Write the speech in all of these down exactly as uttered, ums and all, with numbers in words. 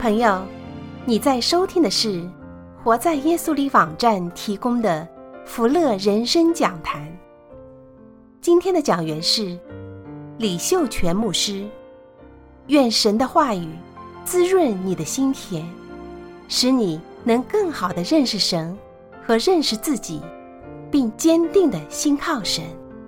朋友，你在收听的是活在耶稣里网站提供的福乐人生讲坛。今天的讲员是李秀全牧师。愿神的话语滋润你的心田，使你能更好地认识神和认识自己，并坚定地信靠神。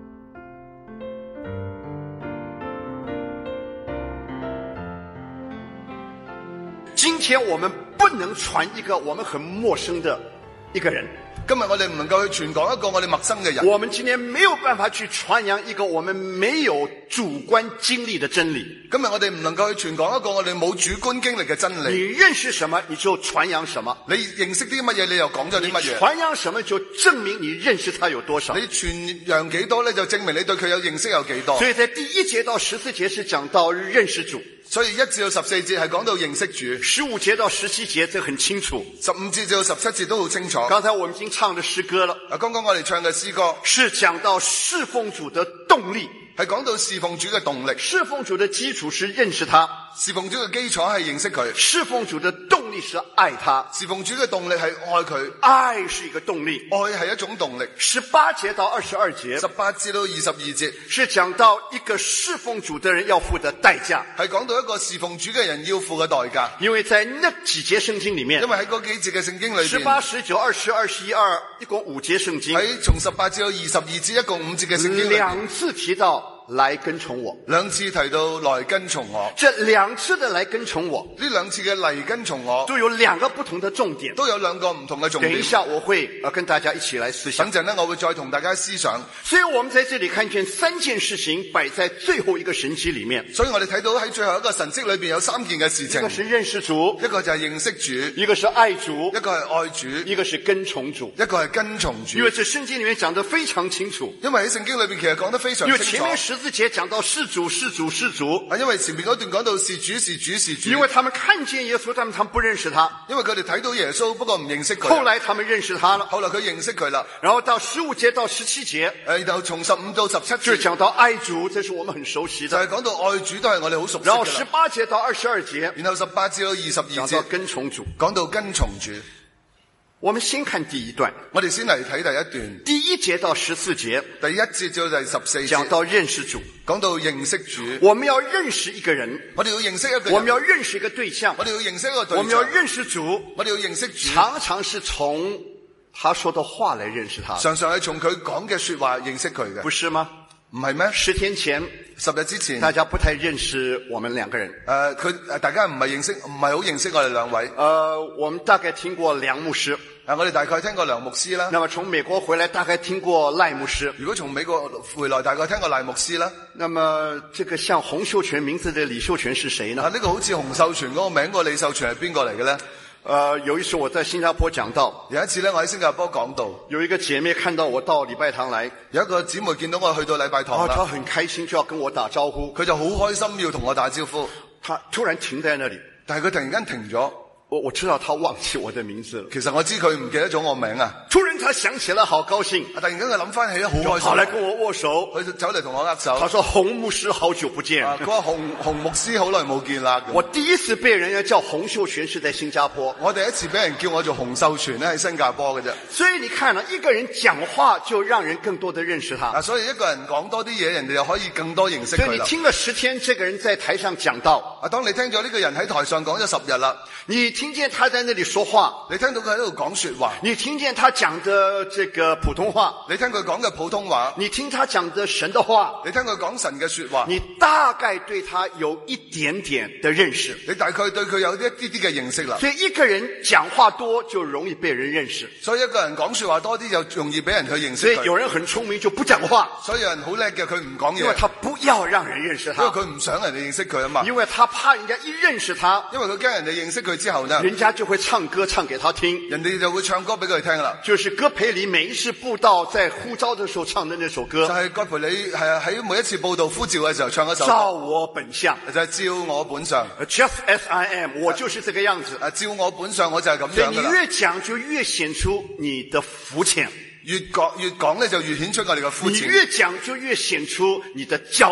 今天我们不能傳一個我們很陌生的一個人。 今日我哋唔能夠去傳講一個我哋陌生嘅人。 我們今天沒有辦法去傳揚一個我們沒有主觀經歷的真理。 今日我哋唔能夠去傳講一個我哋冇主觀經歷嘅真理。 你認識什麼，你就傳揚什麼。 你認識啲乜嘢，你又講咗啲乜嘢。 傳揚什麼就證明你認識他有多少。 你傳揚幾多咧，就證明你對佢有認識有幾多。 所以在第一節到十四節是講到認識主。 所以一至到十四節係講到認識主， 十五節到十七節這很清楚， 十五節至到十七節都好清楚。 剛才我們已經唱的詩歌了， 啊，剛剛我哋唱嘅詩歌是講到侍奉主的動力， 係講到侍奉主嘅動力。 侍奉主的基礎是認識他， 侍奉主嘅基礎係認識佢。 侍奉主的動力是愛他， 侍奉主嘅動力係愛佢。 愛是一個動力， 愛係一種動力。 十八節到二十二節， 十八至到二十二節是講到一個侍奉主的人要付的代價， 係講到一個侍奉主嘅人要付嘅代價。 因為在那幾節聖經裡面， 因為喺嗰幾節嘅聖經裏邊， 十八、十九、二十、二十一、二，一共五節聖經， 喺從十八至到二十二節，一共五節嘅聖經裏邊， 兩次提到來跟從我， 兩次提到來跟從我。 這兩次的來跟從我， 呢兩次嘅嚟跟從我都有兩個不同的重點， 都有兩個唔同嘅重點。 等一下我會呃跟大家一起來思想。 等陣呢，我會再同大家思想。 所以我們在這裡看見三件事情擺在最後一個神蹟裡面。 所以我哋睇到喺最後一個神蹟裏邊有三件嘅事情， 一個是認識主， 一個就係認識主， 一個是愛主， 一個係愛主， 一個是跟從主， 一個係跟從主。 因為這聖經裡面講得非常清楚， 因為喺聖經裏邊其實講得非常清楚。 因為前面十字節講到是主是主是主， 啊，因為前面嗰段講到是主是主是主， 因為他們看見耶穌，但他們不認識他， 因為佢哋睇到耶穌，不過唔認識佢。 後來他們認識他了， 後來佢認識佢啦。 然後到十五節到十七節， 誒，然後從十五到十七節， 就講到愛主，這是我們很熟悉的， 就係講到愛主都係我哋好熟悉嘅。 然後十八節到二十二節， 然後十八至到二十二節， 講到跟從主， 講到跟從主。 我們先看第一段， 我哋先嚟睇第一段， 第一節到十四節， 第一節至到第十四節， 講到認識主， 講到認識主。 我們要認識一個人， 我哋要認識一個人， 我們要認識一個對象， 我哋要認識一個對象， 我們要認識主， 我哋要認識主， 常常是從他說的話來認識他， 常常係從佢講嘅說話認識佢嘅， 不是嗎？ 唔係咩？ 十天前， 十日之前， 大家不太認識我們兩個人。 誒，佢誒，大家唔係認識，唔係好認識我哋兩位。 呃，我們大概聽過梁牧師， 啊，我哋大概聽過梁牧師啦。 那麼從美國回來，大概聽過賴牧師。 如果從美國回來，大概聽過賴牧師啦。 那麼這個像洪秀全名字的李秀全是誰呢？ 啊，呢個好似洪秀全嗰個名個李秀全係邊個嚟嘅咧？ 呃，有一次我在新加坡講道， 有一次咧，我喺新加坡講道， 有一個姐妹看到我到禮拜堂來， 有一個姊妹見到我去到禮拜堂啦， 她很開心就要跟我打招呼， 佢就好開心要同我打招呼， 她突然停在那裡， 但係佢突然間停咗。 我我知道他忘記我的名字了。 其實我知佢唔記得咗我名啊。 突然他想起了，好高興。 突然間佢諗翻起好開心， 跑來跟我握手， 佢走嚟同我握手。 他說：洪牧師好久不見。 佢話洪洪牧師好耐冇見啦。 我第一次被人家叫洪秀全是在新加坡。 我第一次俾人叫我做洪秀全咧，喺新加坡嘅啫。 所以你看啦，一個人講話就讓人更多的認識他。 啊，所以一個人講多啲嘢，人哋就可以更多認識佢啦。 所以你聽了十天，這個人在台上講道。 啊，當你聽咗呢個人喺台上講咗十日啦， 你聽見他在那裡說話， 你聽到佢喺度講說話， 你聽見他講的這個普通話， 你聽佢講嘅普通話， 你聽他講的神的話， 你聽佢講神嘅說話， 你大概對他有一點點的認識， 你大概對佢有一啲啲嘅認識啦。 所以一個人講話多就容易被人認識， 所以一個人講說話多啲就容易俾人去認識。 所以有人很聰明就不講話， 所以有人好叻嘅佢唔講嘢， 因為他不要讓人認識他， 因為佢唔想人哋認識佢啊嘛， 因為他怕人家一認識他， 因為佢驚人哋認識佢之後呢， 人家就會唱歌唱給他聽， 人哋就會唱歌俾佢聽啦。 就是歌培裡每一次布道在呼召的時候唱的那首歌， 就係葛培理係喺每一次報道呼召嘅時候唱一首歌， 照我本相， 就係照我本相 ，Just as I am， 我就是這個樣子。 啊，照我本相我就係咁樣噶啦。 所以你越講就越顯出你的膚淺， 越講越講咧就越顯出我哋嘅膚淺。 你越講就越顯出你的驕傲。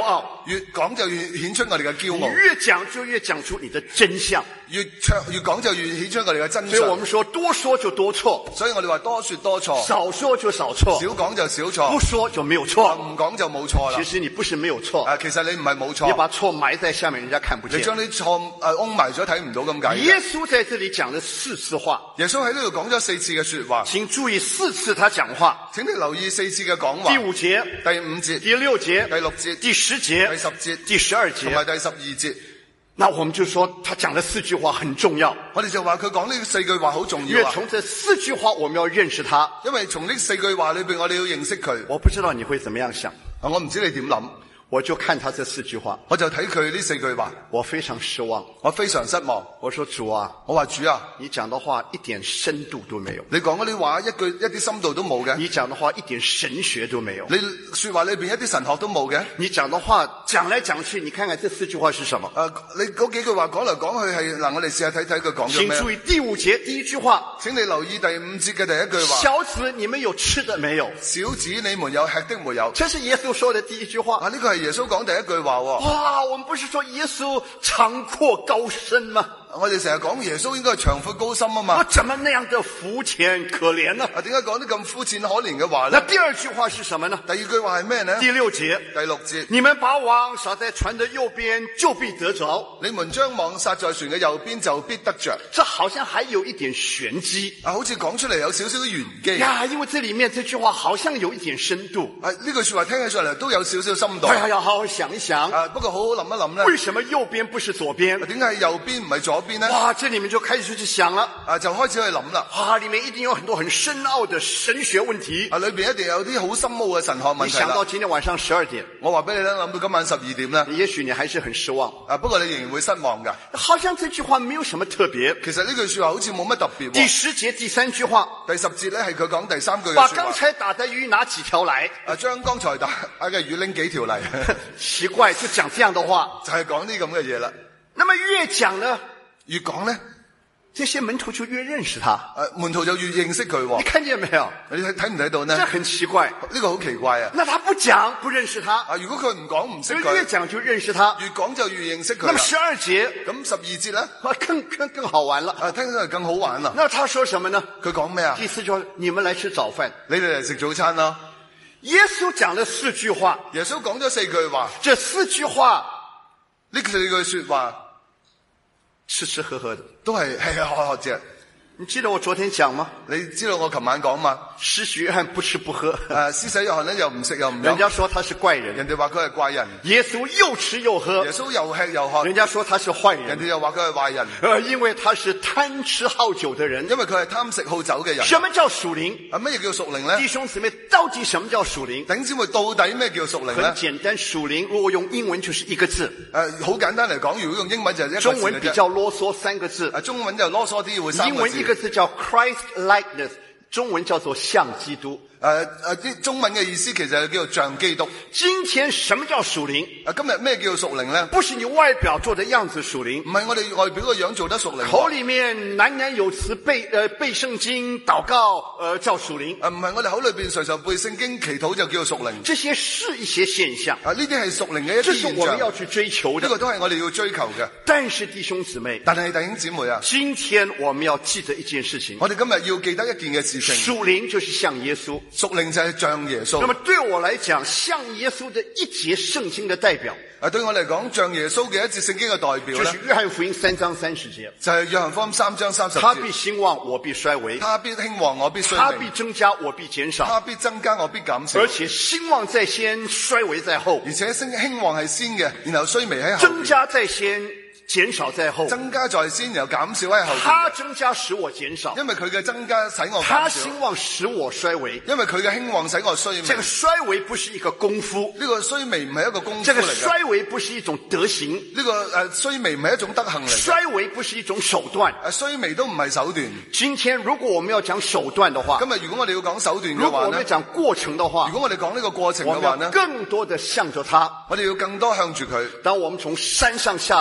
越講就越顯出我哋嘅驕你傲， 越講就越講出你的真相。 越唱越講就越顯出我哋嘅真所以我相。 們說多說就多錯， 所以我哋話多說多錯， 少說就少錯， 少講就少錯， 不說就沒有錯。 唔講就冇錯啦。 其實你不是沒有錯， 啊，其實你唔係冇你錯， 把錯埋在下面，人家看不見你。將啲錯誒擁埋咗睇唔到咁解。 耶穌在這裏講了四次話， 耶穌喺呢度講咗四次嘅說話， 請注意四次他講話。 請你留意四次嘅講話。 第五節、 第五節、 第六節、 第六節、 第十節、 第十節、 第十二節。 同埋第十二節。 那我們就說他講了四句話很重要， 我哋就話佢講呢四句話好重因為要啊， 從這四句話我們要認識他。 因為從呢四句話裏邊我哋要認識佢。 我不知道你會怎麼樣想， 啊，我唔知你點諗， 我就看他這四句話， 我就睇佢呢四句話， 我非常失望。 我非常失望。 我說主啊， 我話主啊， 你講的話一點深度都沒有， 你講嗰啲話一句一啲深度都冇嘅， 你講的話一點神學都沒有， 你說話裏邊一啲神學都冇嘅。 你講的話講來講去，你看看這四句話是什麼？ 誒、呃，你嗰幾句話講嚟講去係嗱，我哋試下睇睇佢講咗咩。 請注意第五節第一句話， 請你留意第五節嘅第一句話。 小子，你們有吃的沒有？ 小子，你們有吃的沒有？ 這是耶穌說的第一句話。 啊，呢個係耶穌講第一句話喎。 哇，我們不是說耶穌長闊高深嗎？ 我哋成日講耶穌應該係長闊高深啊嘛。 啊，怎麼那樣的膚淺可憐呢？ 啊，點解講啲咁膚淺可憐嘅話那呢？ 第二句話是什麼呢？ 第二句話係咩呢？ 第六節， 第六節， 你們把網撒在船的右邊，就必得着。 你們將網撒在船嘅右邊，就必得着。 這好像還有一點玄機啊，好似講出嚟有少少啲玄機。 呀，因為這裡面這句話好像有一點深度。 啊，呢句說話聽起上嚟都有少少深度。 哎呀，要好好想一想， 啊，不過好好諗一諗呢， 為什麼右邊不是左邊？ 點解係右邊唔係左邊呢？ 哇，這裡面就開始去想了。 啊，就開始去諗啦。 啊，裡面一定有很多很深奧的神學問題。 啊，裏邊一定有啲好深奧嘅神學問題你想到啦。 今天晚上十二點， 我話俾你聽，諗到今晚十二點呢。 也許你還是很失望。 啊，不過你仍然會失望噶。 好像這句話沒有什麼特別。 其實呢句說話好似冇乜特別喎。 第十節第三句話， 第十節咧係佢講第三句嘅把說話。 剛才打的魚拿幾條來。 啊，將剛才打嘅魚拎幾條嚟， 奇怪，就講這樣的話。 就係講啲咁嘅嘢啦。 那麼越講呢， 越講咧， 這些門徒就越認識他。 誒，門徒就越認識佢你喎。 看見沒有？ 你睇睇唔睇到呢？ 這很奇怪。 呢個好奇怪啊！ 那他不講不認識他， 啊，如果佢唔講唔識所以佢， 越講就認識他。 越講就越認識佢啦。 那麼十二節， 咁十二節咧， 啊，更更更好玩了。 啊，聽起嚟更好玩啦。 那他說什麼呢？ 佢講咩啊？ 第四句話，你們來吃早飯。 你哋嚟食早餐啦。 耶穌講了四句話， 耶穌講咗四句話， 這四句話呢四句說話吃吃喝喝的。 都係吃吃喝喝啫。 你記得我昨天講嗎？ 你知道我琴晚講嘛？ 施洗約翰不吃不喝， 誒，施洗約翰咧又唔食又唔飲， 人家說他是怪人。 人哋話佢係怪人。 耶穌又吃又喝耶，穌又吃又喝， 人家說他是壞人。 人哋又話佢係壞人， 呃，因為他是貪吃好酒的人。 因為佢係貪食好酒嘅人。 什麼叫屬靈？ 啊，乜嘢叫屬靈咧？ 弟兄姊妹，到底什麼叫屬靈？ 弟兄姊妹，到底咩叫屬靈很咧？ 簡單，屬靈如果用英文就是一個字， 誒，好簡單嚟講，如果用英文就係一個字中文比嘅啫。 較囉嗦，三個字。 啊，中文就囉嗦啲，會三英個字。 文一個字叫 Christ-likeness，中文叫做像基督。 誒誒，啲中文嘅意思其實係叫做像基督。 今天什麼叫屬靈？ 啊，今日咩叫屬靈咧？ 不是你外表做的樣子屬靈唔，係我哋外表個樣做得屬靈。 口裏面喃喃有詞背呃背聖經禱告呃叫屬靈。 啊，唔係我哋口裏邊隨時背聖經祈禱就叫做屬靈。 這些是一些現象， 啊，呢啲係屬靈嘅一這啲現象。 是我們要去追求的。 呢個都係我哋要追求嘅。 但是弟兄姊妹， 但係弟兄姊妹啊， 今天我們要記得一件事情， 我哋今日要記得一件嘅事情， 屬靈就是像耶穌。 屬靈就係像耶那穌。 麼對我來講，像耶穌的一節聖經的代表， 啊，對我嚟講，像耶穌嘅一節聖經嘅代表咧就是，約翰福音三章三十節。 就係約翰福音三章三十他必節。 興旺，我必衰微； 他必興旺，我必衰微他必；增加，我必減少。 他必增加，我必減少。 而且興旺在先，衰微在後； 而且興興旺係先嘅，然後衰微喺後邊。 增加在先，減少在後。 增加在先，然後減少喺後邊。 他增加使我減少， 因為佢嘅增加使我他減少， 興旺使我衰微。 因為佢嘅興旺使我衰微。 這個衰微不是一個功夫， 呢個衰微唔係一個功夫這個嚟嘅。 衰微不是一種德行， 呢個誒衰微唔係一種德行嚟嘅。 衰微不是一種手段。 誒衰微都唔係手段。 今天如果我們要講手段的話， 今日如果我哋要講手段嘅如果話呢， 我們講過程的話如，果我哋講呢個過程我們要嘅話呢， 更多的向着他。 我哋要更多向住佢。 當我們從山上下來的時我哋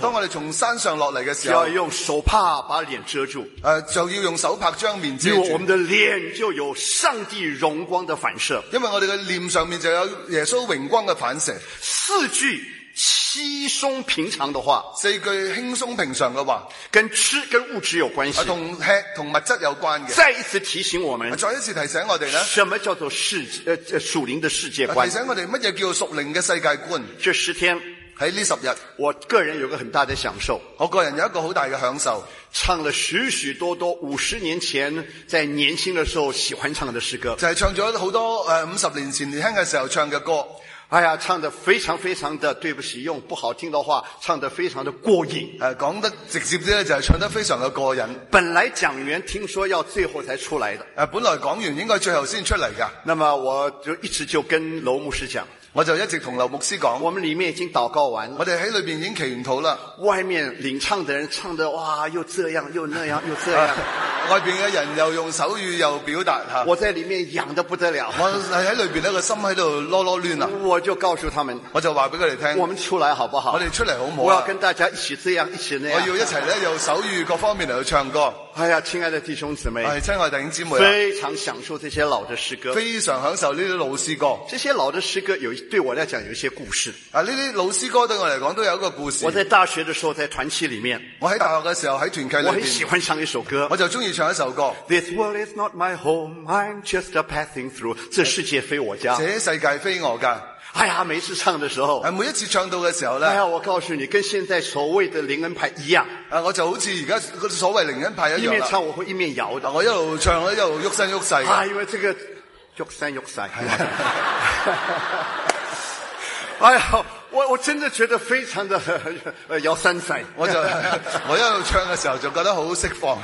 候， 當我哋從山上落嚟嘅時候， 就要用手帕把臉遮住， 誒就要用手帕將面遮住， 因為我們的臉就有上帝榮光的反射。 因為我哋嘅臉上面就有耶穌榮光嘅反射。 四句稀鬆平常的話， 四句輕鬆平常嘅話， 跟吃跟物質有關係， 同吃同物質有關嘅。 再一次提醒我們， 再一次提醒我哋呢， 什麼叫做世呃屬靈的世界觀？ 提醒我哋乜嘢叫屬靈嘅世界觀。 這十天喺呢十日， 我個人有個很大的享受， 我個人有一個好大嘅享受， 唱了許許多多五十年前在年輕的時候喜歡唱的詩歌， 就係唱咗好多誒五十年前年輕嘅時候唱嘅歌。 哎呀，唱得非常非常的，對不起，用不好聽的話，唱得非常的過癮。 誒，講得直接啲咧，就係唱得非常嘅過癮。 本來講員聽說要最後才出來的， 誒，本來講完應該最後先出嚟㗎。 那麼我就一直就跟劉牧師講， 我就一直同劉牧師講， 我們裏面已經禱告完了， 我哋喺裏邊已經祈完禱啦。 外面領唱的人唱得哇，又這樣又那樣又這樣， 外邊嘅人又用手語又表達吓， 我在裏面癢得不得了。 我係喺裏邊呢個心喺度囉囉攣啊！ 我就告訴他們， 我就話俾佢哋聽， 我們出來好不好？ 我哋出嚟好唔好啊？ 我要跟大家一起這樣，一起那樣。 我要一齊咧用手語各方面嚟去唱歌。 哎呀，親愛的弟兄姊妹， 係親愛弟兄姊妹， 非常享受這些老的詩歌， 非常享受呢啲老詩歌。 這些老的詩歌有對我來講有一些故事。 啊，呢啲老詩歌對我嚟講都有一個故事。 我在大學的時候在團契裏面， 我喺大學嘅時候喺團契裏邊， 我很喜歡唱一首歌， 我就中意唱一首歌。 This world is not my home, I'm just a passing through。這世界非我家， 這世界非我家。 哎呀，每一次唱的時候， 每一次唱到嘅時候呢， 哎呀，我告訴你，跟現在所謂的靈恩派一樣。 啊，我就好似而家所謂靈恩派一樣啦。 一面唱我會一面搖的， 我一路唱一路喐身喐勢。 啊，因為這個喐身喐勢。哎呀，我我真的覺得非常的呃搖三勢。 我就我一路唱嘅時候就覺得好釋放。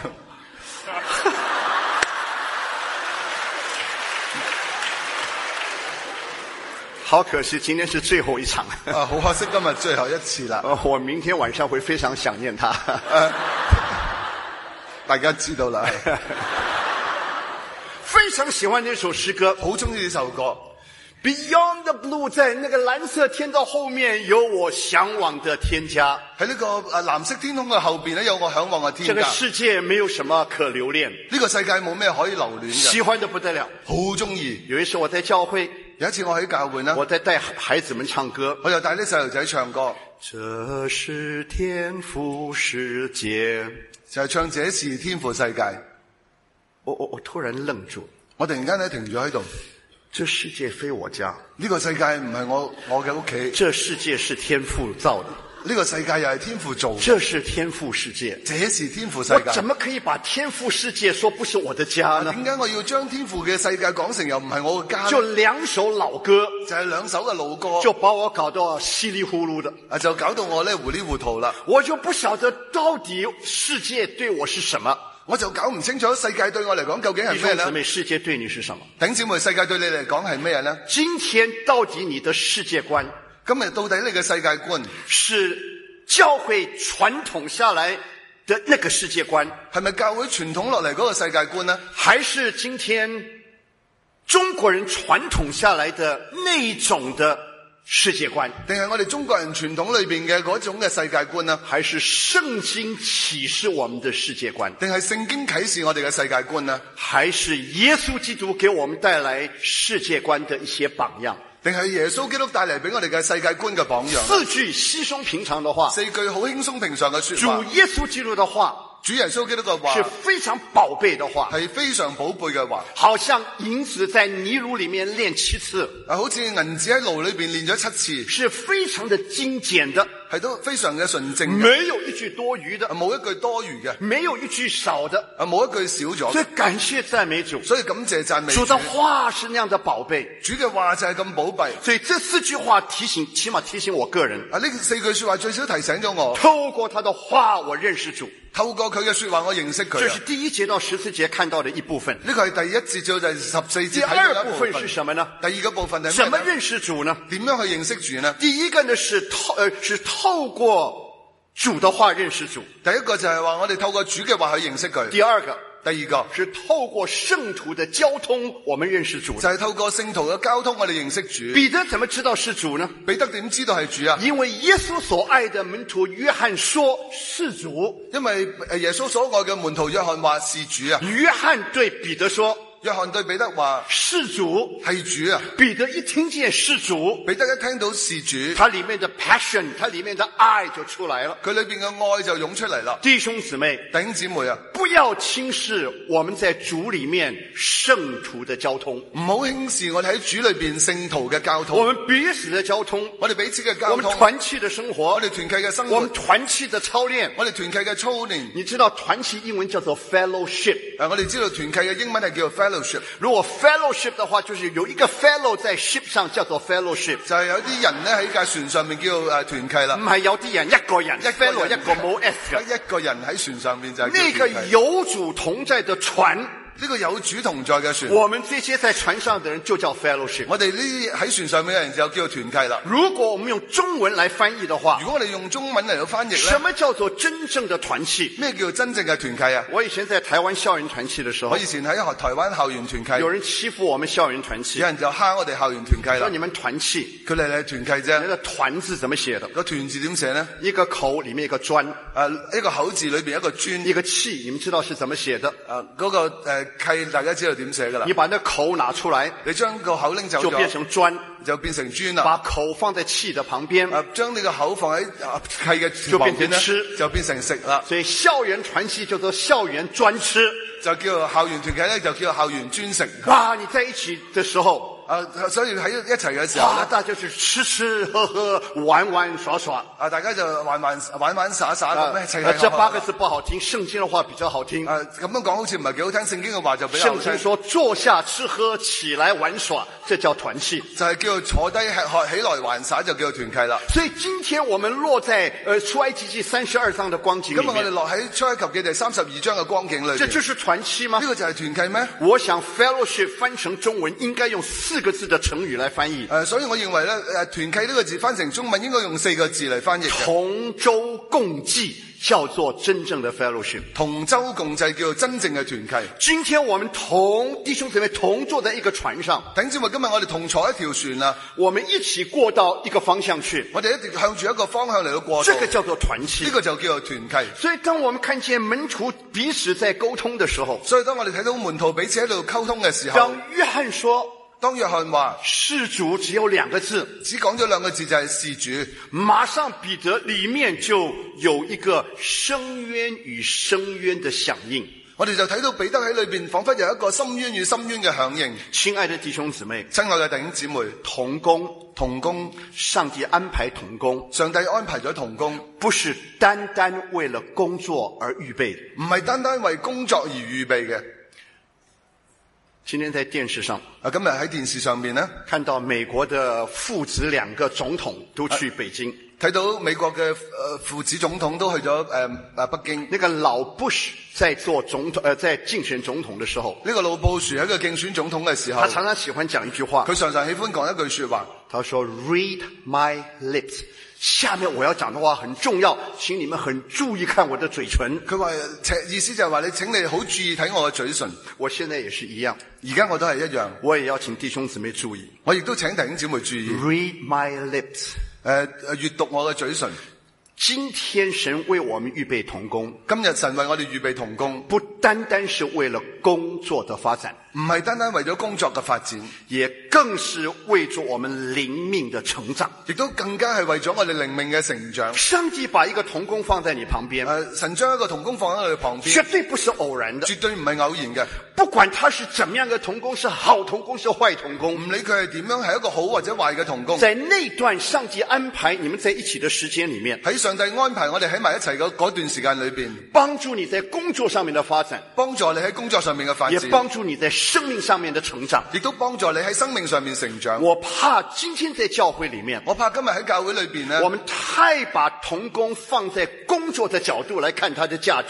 好可惜，今天是最後一場。 啊，好可惜今日最後一次啦。 我明天晚上會非常想念他。 啊、大家知道啦。 非常喜歡這首詩歌， 好中意呢首歌。 Beyond the blue， 在那個藍色天的後面，有我向往的天家。 喺呢個誒藍色天空嘅後邊咧，有我向往嘅天家。 這個世界沒有什麼可留戀， 呢個世界冇咩可以留戀嘅。 喜歡得不得了， 好中意。 有一次我在教會， 有一次我喺教會呢， 我在帶孩子們唱歌， 我就帶啲細路仔唱歌。 這是天父世界， 就係唱這是天父世界。 我我我突然愣住， 我突然間咧停咗喺度。 這世界非我家， 呢個世界唔係我我嘅屋企。 這世界是天父造的， 呢個世界又係天父做嘅。 這是天父世界， 這是天父世界。 我怎麼可以把天父世界說不是我的家呢？ 點解我要將天父嘅世界講成又唔係我嘅家呢？ 就兩首老歌， 就係兩首嘅老歌， 就把我搞到稀里糊塗的， 啊，就搞到我咧糊里糊塗啦。 我就不曉得到底世界對我是什麼。 我就搞唔清楚世界對我嚟講究竟係咩呢？ 弟兄姊妹，世界對你是什麼？ 弟兄姊妹，世界對你嚟講係咩呢？ 今天到底你的世界觀， 今日到底你嘅世界觀是教會傳統下來的那個世界觀， 係咪教會傳統落嚟嗰個世界觀呢？ 還是今天中國人傳統下來的那一種的世界觀？ 定係我哋中國人傳統裏邊嘅嗰種嘅世界觀呢？ 還是聖經啟示我們的世界觀？ 定係聖經啟示我哋嘅世界觀呢？ 還是耶穌基督給我們帶來世界觀的一些榜樣？ 定係耶穌基督帶嚟俾我哋嘅世界觀嘅榜樣？ 四句稀鬆平常的話， 四句好輕鬆平常嘅說話。 主耶穌基督的話， 主耶穌基督嘅話是非常寶貝的話， 係非常寶貝嘅話， 好像銀子在泥爐裏面煉七次， 啊，好似銀子喺爐裏邊煉咗七次， 是非常的精簡的， 係都非常嘅純正嘅， 沒有一句多餘的， 冇一句多餘嘅， 沒有一句少的， 啊，冇一句少咗。 所以感謝讚美主， 所以感謝讚美主。 主的話是那樣的寶貝， 主嘅話就係咁寶貝。 所以這四句話提醒，起碼提醒我個人。 啊，呢四句說話最少提醒咗我， 透過他的話，我認識主。 透過佢嘅說話，我認識佢。 這是第一節到十四節看到的一部分。 呢個係第一節到第十四節。 第二部分是什麼呢？ 第二個部分係咩？ 怎麼認識主呢？ 點樣去認識主呢？ 第一個呢是透，呃，是透過主的話認識主。 第一個就係話我哋透過主嘅話去認識佢。 第二個第二個是透過聖徒的交通，我們認識主的。 就係透過聖徒嘅交通，我哋認識主。 彼得怎麼知道是主呢？ 彼得點知道係主啊？ 因為耶穌所愛的門徒約翰說是主。 因為耶穌所愛嘅門徒約翰話是主啊。 約翰對彼得說， 約翰對彼得話是主， 係主啊。 彼得一聽見是主， 彼得一聽到是主， 他裏面的 passion， 他裏面的愛就出來了， 佢裏邊嘅愛就湧出嚟啦。 弟兄姊妹， 弟兄姊妹啊， 不要輕視我們在主裏面聖徒的交通， 唔好輕視我哋喺主裏邊聖徒嘅交通。 我們彼此的交通， 我哋彼此嘅交通， 我們團契的生活， 我哋團契嘅生活， 我們團契的操練， 我哋團契嘅操練。 你知道團契英文叫做 fellowship， 誒，我哋知道團契嘅英文係叫做 fellowship。 如果 fellowship 的話，就是有一個 fellow 在 ship 上叫做 fellowship， 就係有啲人咧喺架船上面叫誒團契啦。 唔係有啲人一個人，一 fellow 一個冇 s 嘅， 一個人喺船上面就係那個有主同在的船， 呢個有主同在嘅船， 我們這些在船上的人就叫 fellowship。 我哋呢啲喺船上面嘅人就叫做團契啦。 如果我們用中文來翻譯的話， 如果我哋用中文嚟到翻譯咧， 什麼叫做真正的團契？ 咩叫真正嘅團契啊？ 我以前在台灣校園團契的時候， 我以前喺台灣校園團契， 有人欺負我們校園團契， 有人就蝦我哋校園團契啦。 說你們團契， 佢哋係團契啫。 那個團字怎麼寫的？ 個團字點寫呢？ 一個口裏面一個磚， 誒，一個口字裏邊一個磚， 一個契，你們知道是怎麼寫的？ 誒，嗰個誒契大家知道點寫噶啦？ 你把那口拿出來， 你將個口拎走咗， 就變成磚， 就變成磚啦。 把口放在契的旁邊， 誒，將你個口放喺契嘅就變成吃， 就變成食啦。 所以校園團契叫做校園專吃， 就叫做校園團契咧，就叫做校園專食。 哇！你在一起的時候。 啊，所以喺一齊嘅時候啊，大家就是吃吃喝喝玩玩耍耍啊，大家就玩玩玩玩耍耍咁咩？齊齊。 這八個字不好聽，聖經的話比較好聽。 啊，咁樣講好似唔係幾好聽，聖經嘅話就比較好聽。 聖經說坐下吃喝，起來玩耍，這叫團契。 就係叫做坐低吃喝，起來玩耍就叫做團契啦。 所以今天我們落在呃出埃及記三十二章的光景裏面。 今日我哋落喺出埃及記第三十二章嘅光景裏面。 這就是團契嗎？ 呢個就係團契咩？ 我想 fellowship 翻成中文應該用四個字的成語來翻譯。 誒，所以我認為咧，誒，團契呢個字翻成中文應該用四個字嚟翻譯嘅。 同舟共濟叫做真正的 fellowship， 同舟共濟叫做真正嘅團契。 今天我們同弟兄姊妹同坐在一個船上， 弟兄姊妹，今日我哋同坐一條船啦， 我們一起過到一個方向去， 我哋一直向住一個方向嚟到過。 這個叫做團契， 呢個就叫做團契。 所以當我們看見門徒彼此在溝通的時候， 所以當我哋睇到門徒彼此喺度溝通嘅時候， 當約翰說， 當約翰話是主只有兩個字， 只講咗兩個字就係是主， 馬上彼得裏面就有一個深淵與深淵的響應。 我哋就睇到彼得喺裏邊仿佛有一個深淵與深淵嘅響應。 親愛的弟兄姊妹， 親愛嘅弟兄姊妹， 同工同工， 上帝安排同工， 上帝安排咗同工， 不是單單為了工作而預備， 唔係單單為工作而預備嘅。 今天在電視上， 啊，今日喺電視上面呢， 看到美國的父子兩個總統都去北京， 睇到美國嘅誒父子總統都去咗誒誒北京。 那個老 Bush 在做總統，呃，在競選總統的時候， 呢個老布殊喺個競選總統嘅時候， 他常常喜歡講一句話， 佢常常喜歡講一句說話， 他說 Read my lips。下面我要講的話很重要，請你們很注意看我的嘴唇。 佢話意思就係話你請你好注意睇我嘅嘴唇。 我現在也是一樣， 而家我都係一樣， 我也要請弟兄姊妹注意， 我亦都請弟兄姊妹注意。 Read my lips， 誒誒，閱讀我嘅嘴唇。 今天神為我們預備同工， 今日神為我哋預備同工， 不單單是為了工作的發展， 唔係單單為咗工作嘅發展， 也更是為咗我們靈命的成長， 亦都更加係為咗我哋靈命嘅成長。 上帝把一個同工放在你旁邊， 誒，神將一個同工放喺我哋旁邊， 絕對不是偶然的， 絕對唔係偶然嘅。 不管他是怎麼樣的同工，是好同工是壞同工， 唔理佢係點樣，係一個好或者壞嘅同工， 在那段上帝安排你們在一起的時間裏面， 喺上帝安排我哋喺埋一齊嘅嗰段時間裏邊， 幫助你在工作上面的發展， 幫助你喺工作上面嘅發展， 也幫助你在生命上面的成長， 亦都幫助你喺生命上面成長。 我怕今天在教會裏面， 我怕今日喺教會裏邊呢， 我們太把同工放在工作的角度來看它的價值。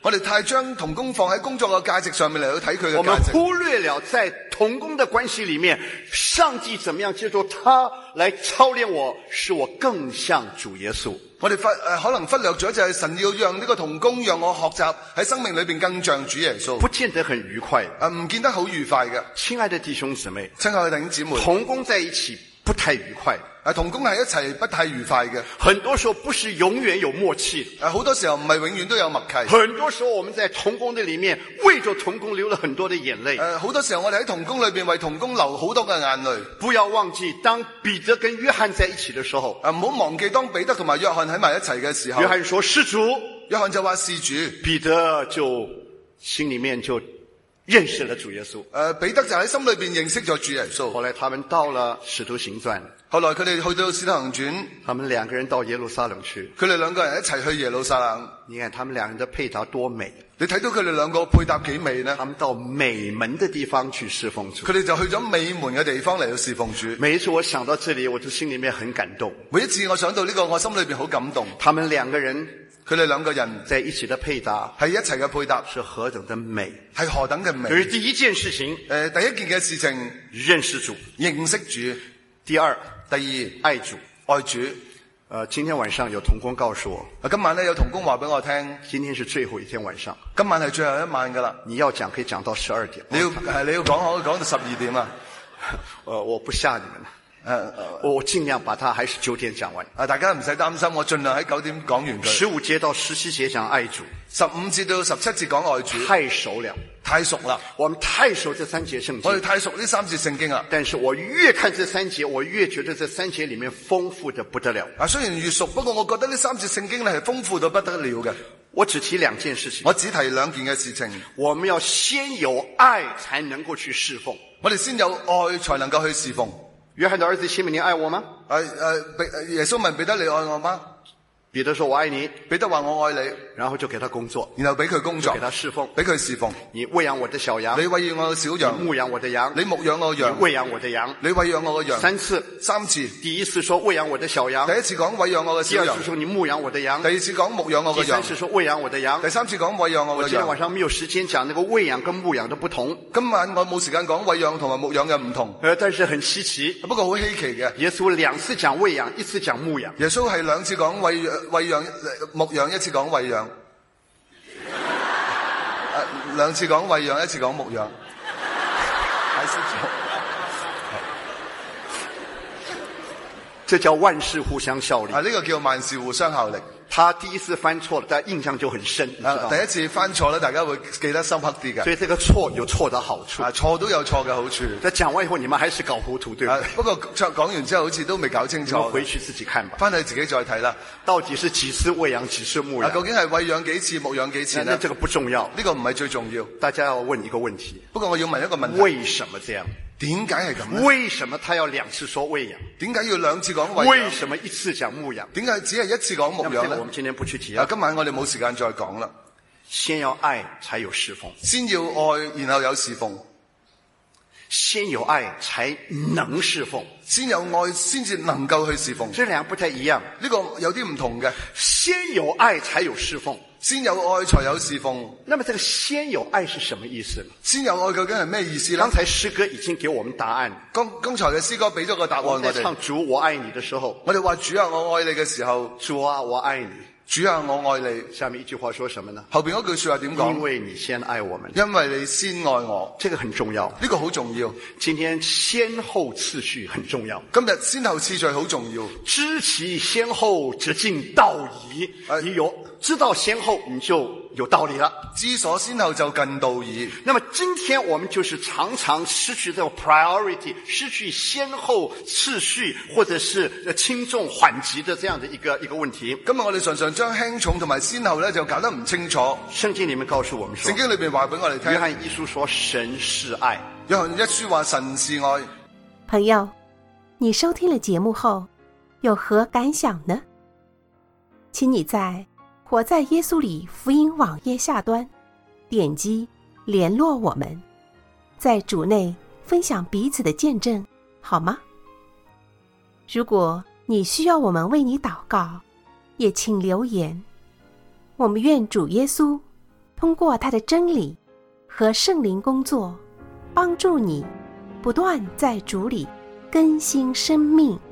我哋太將同工放喺工作嘅價值上面嚟去睇佢嘅我們價值。 忽略了在同工的關係裡面，上帝怎麼樣借助他來操練我，使我更像主耶穌。 我哋忽誒可能忽略咗就係神要讓呢個同工讓我學習喺生命裏邊更像主耶穌。 不見得很愉快， 誒唔見得好愉快嘅。 親愛的弟兄姊妹， 親愛的弟兄姊妹， 同工在一起不太愉快。 誒同工係一齊不太愉快嘅。 很多時候不是永遠有默契， 誒好多時候唔係永遠都有默契。 很多時候我們在同工的裡面為着同工流了很多的眼淚。 誒好多時候我哋喺同工裏邊為同工流好多嘅眼淚。 不要忘記，當彼得跟約翰在一起的時候， 誒唔好忘記當彼得同埋約翰喺埋一齊嘅時候， 約翰說是主， 約翰就話是主， 彼得就心裡面就認識了主耶穌。 誒彼得就喺心裏邊認識咗主耶穌。 後來他們到了使徒行傳， 後來佢哋去到使徒行傳， 他們兩個人到耶路撒冷去。 佢哋兩個人一齊去耶路撒冷。 你看他們兩人的配搭多美， 你睇到佢哋兩個配搭幾美呢？ 他們到美門的地方去侍奉主。 佢哋就去咗美門嘅地方嚟到侍奉主。 每一次我想到這裡，我就心裡面很感動。 每一次我想到呢個，我心裏邊好感動。 他們兩個人佢哋兩個人在一起的配搭係一齊嘅配搭， 是何等的美， 係何等嘅美。 這是第一件事情。 誒，第一件嘅事情， 認識主， 認識主。 第二， 第二， 愛主， 愛主。 呃，今天晚上有同工告訴我， 今晚咧有同工話俾我聽， 今天是最後一天晚上， 今晚係最後一晚噶啦。 你要講可以講到十二點， 你要係你要講可以講到十二點啊。 呃，我不嚇你們了。 誒， 我盡量把它還是九點講完。 啊，大家唔使擔心，我盡量喺九點講完佢。 十五節到十七節講愛主， 十五節到十七節講愛主。 太熟了， 太熟啦， 我們太熟這三節聖經。 我哋太熟呢三節聖經啦。 但是我越看這三節，我越覺得這三節裡面豐富得不得了。 啊，雖然越熟，不過我覺得呢三節聖經咧係豐富到不得了嘅。 我只提兩件事情， 我只提兩件嘅事情。 我們要先有愛，才能夠去侍奉。 我哋先有愛，才能夠去侍奉。 約翰的兒子西門，你愛我嗎？ 誒誒，耶穌問彼得：你愛我嗎？ 彼得說：我愛你。 彼得話：我愛你。 然後就給他工作， 然後俾佢工作， 給他侍奉， 俾佢侍奉。 你餵養我的小羊， 你餵養我嘅小羊； 牧養我的羊， 你牧養我嘅羊； 你餵養我的羊， 你餵養我嘅羊。 三次， 三次。 第一次說餵養我的小羊， 第一次講餵養我嘅小羊； 第二次說你牧養我的羊， 第二次講牧養我嘅羊； 第三次說餵養我的羊， 第三次講餵養我嘅羊。 我今天晚上沒有時間講那個餵養跟牧養的不同。 今晚我冇時間講餵養同埋牧養嘅唔同。 呃，但是很稀奇， 不過好稀奇嘅。 耶穌兩次講餵養，一次講牧養。 耶穌係兩次講餵養、餵養、牧養，一次講餵養。兩次講餵養，一次講牧養。 這叫萬事互相效力。 啊，呢個叫萬事互相效力。 他第一次翻錯了，但印象就很深，你知道嗎？ 第一次翻錯咧，大家會記得深刻啲嘅。 所以這個錯有錯的好處。 啊，錯都有錯嘅好處。 但講完以後，你們還是搞糊塗，對不對？ 啊，不過講完之後，好似都未搞清楚。 回去自己看吧。 翻去自己再睇啦。到底是幾次餵養，幾次牧養？ 啊，究竟係餵養幾次，牧養幾次呢？ 那這個不重要， 呢個唔係最重要。 大家要問一個問題。 不過我要問一個問題： 為什麼這樣？ 點解係咁呢？ 為什麼他要兩次說餵養？ 點解要兩次講餵養？ 為什麼一次講牧養？ 點解只係一次講牧養呢？ 我們今天不去提啊，今晚我哋冇時間再講啦。 先要愛才有侍奉， 先要愛，然後有侍奉。 先有愛才能侍奉， 先有愛先至能夠去侍奉。 這兩個不太一樣， 呢個有啲唔同嘅。 先有愛才有侍奉， 先有愛才有侍奉。 那麼這個先有愛是什麼意思呢？ 先有愛究竟係咩意思呢？ 剛才詩歌已經給我們答案。 剛剛才嘅詩歌俾咗個答案我哋。 我在唱主我愛你的時候， 我哋話主啊我愛你嘅時候， 主啊我愛你。 主啊，我愛你。 下面一句話說什麼呢？ 後邊嗰句說話點講？ 因為你先愛我們， 因為你先愛我， 這個很重要。 呢個好重要。 今天先後次序很重要。 今日先後次序好重要。知其先後，則近道矣。你有知道先後，你就有道理了。 知所先後就近道矣。 那麼今天我們就是常常失去這個 priority， 失去先後次序，或者是輕重緩急的這樣的一個一個問題。 今日我哋常常將輕重同埋先後咧就搞得唔清楚。 聖經裡面告訴我們說， 聖經裏邊話俾我哋聽， 約翰一書說神是愛。 約翰一書話神是愛。 朋友，你收聽了節目後有何感想呢？請你在活在耶穌裡福音網頁下端點擊聯絡我們，在主內分享彼此的見證，好嗎？如果你需要我們為你禱告，也請留言。我們願主耶穌通过他的真理和圣灵工作，帮助你不断在主里更新生命。